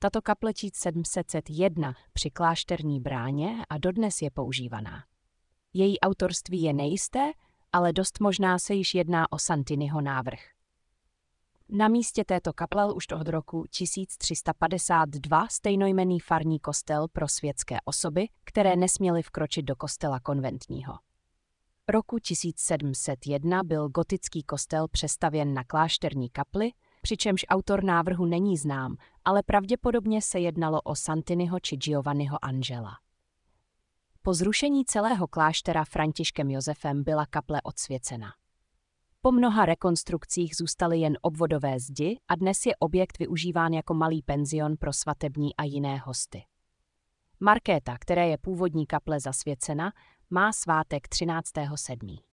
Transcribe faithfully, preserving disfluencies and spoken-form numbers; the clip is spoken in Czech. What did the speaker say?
Tato kaple číslo sedm set jedna při Klášterní bráně a dodnes je používaná. Její autorství je nejisté, ale dost možná se již jedná o Santiniho návrh. Na místě této kaple už od roku tisíc tři sta padesát dva stejnojmenný farní kostel pro světské osoby, které nesměly vkročit do kostela konventního. Roku tisíc sedm set jedna byl gotický kostel přestavěn na klášterní kapli, přičemž autor návrhu není znám, ale pravděpodobně se jednalo o Santiniho či Giovanniho Angela. Po zrušení celého kláštera Františkem Josefem byla kaple odsvěcena. Po mnoha rekonstrukcích zůstaly jen obvodové zdi a dnes je objekt využíván jako malý penzion pro svatební a jiné hosty. Markéta, které je původní kaple zasvěcena, má svátek třináctého sedmého